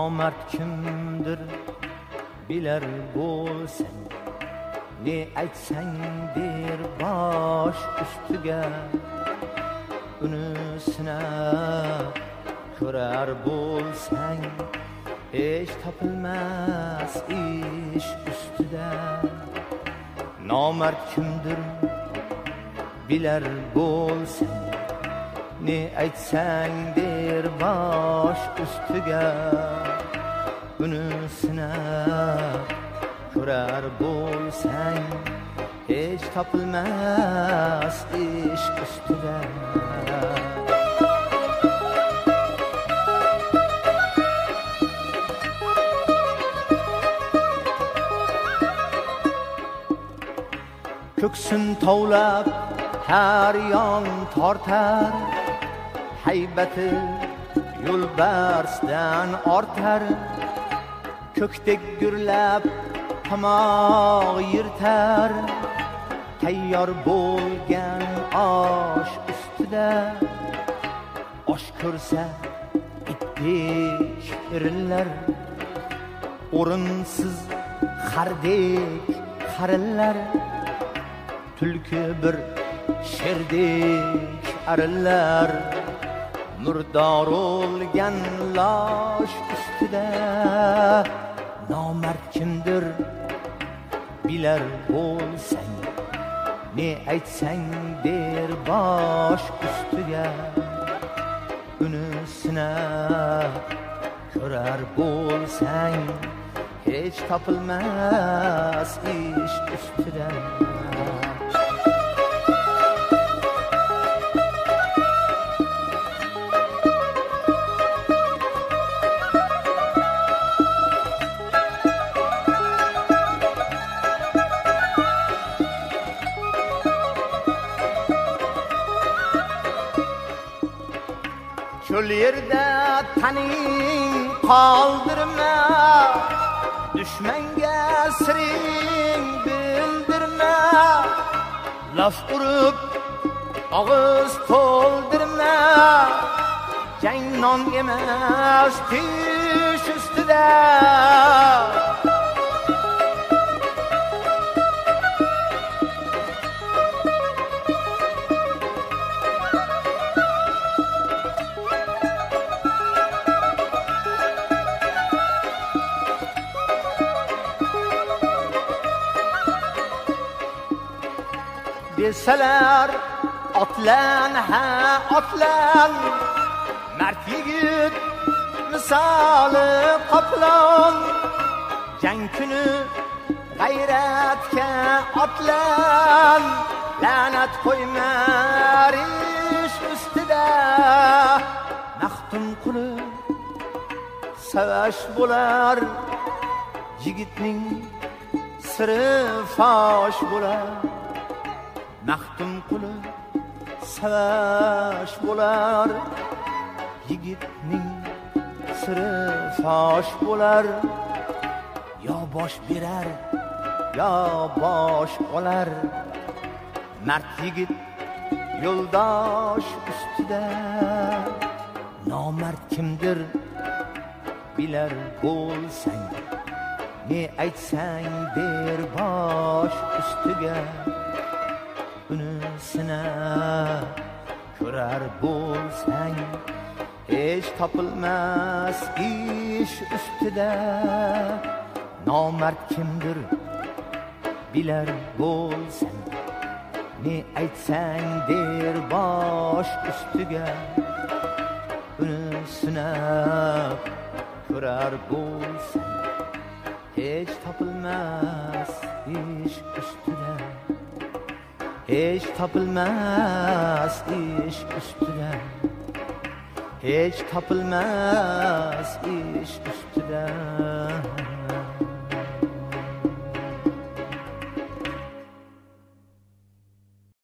nomard kimdir bilar bo'lsang, ne aytsang der bosh ustiga, uni sinab ko'rar bo'lsang, hech topilmas ish ustida. Nomard kimdir bilar bo'lsang, ne aytsang der bosh ustiga, uni sinab ko'rar bo'lsang, hech topilmas ish ustida. Ko'ksin tovlab har yon tortar, haybati yo'lbarsdan ortar. Ko'kdek gurlab tomoq yirtar, tayyor bo'lgan osh ustida. Osh ko'rsa itdek irillar, o'rinsiz xardek xarillar. Tulki bir sherdek arillar, murdor o'lgan losh ustida. Nomard kimdir bilar bo'lsang, ne aytsang der bosh ustiga, uni sinab ko'rar bo'lsang, hech topilmas ish ustida. Çöl yerde taning qoldirma, düşmanga siring bildirma. Laf urib og'iz to'ldirma, jang non emas tish ustida. Deseler otlan ha otlan, mert yigit misali qoplan. Jang kuni g'ayratga otlan, la'nat qo'ymar ish ustida. Maxtum qilib savash bo'lar, yigitning siri fosh bo'lar. Maxtum qilib savash bo'lar, yigitning siri fosh bo'lar. Yo bosh berar, yo bosh olar, mard yigit yo'ldosh ustida. Nomard kimdir bilar bo'lsang, ne aytsang der bosh ustiga, uni sinab ko'rar bo'lsang, hech topilmas ish ustida. Nomard kimdir bilar bo'lsang, ne aytsang der bosh ustiga, uni sinab ko'rar bo'lsang, hech topilmas ish ustida. Hech topilmas ish ustida, hech topilmas ish ustida.